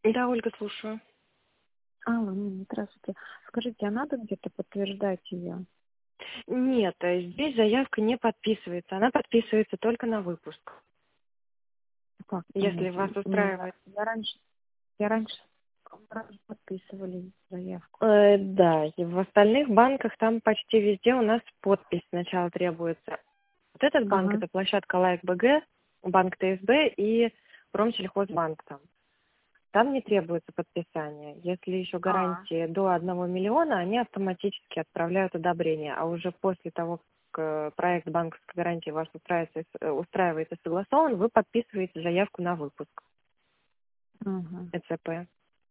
Да, Ольга, слушаю. Алло, здравствуйте. Скажите, а надо где-то подтверждать ее? Нет, здесь заявка не подписывается. Она подписывается только на выпуск. Как Если вас понять? устраивает. Я раньше подписывали заявку. Да, и в остальных банках там почти везде у нас подпись сначала требуется. Вот этот банк — Ага. это площадка Лайк-БГ, банк ТСБ и Промсельхозбанк там. Там не требуется подписание. Если еще А. гарантии до 1 миллиона, они автоматически отправляют одобрение. А уже после того, как проект банковской гарантии вас устраивает и согласован, вы подписываете заявку на выпуск Ага. ЭЦП.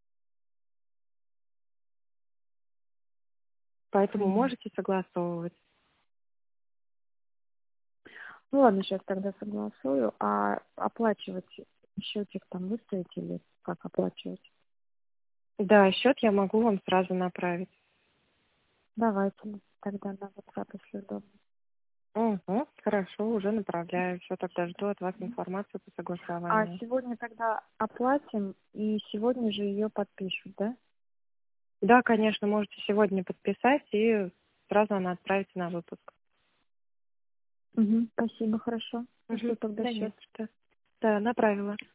Поэтому Понятно. можете согласовывать. Ну ладно, сейчас тогда согласую. А оплачивать счетик там выставить или как оплачивать? Да, счет я могу вам сразу направить. Давайте тогда на WhatsApp, если удобно. Угу, хорошо, уже направляю. Все, тогда жду от вас Мгм. информацию по А согласованию. сегодня тогда оплатим и сегодня же ее подпишут, да? Да, конечно, можете сегодня подписать, и сразу она отправится на выпуск. Угу. Спасибо, хорошо. Жду Угу. тогда Да счет. нет, что. Да, направила.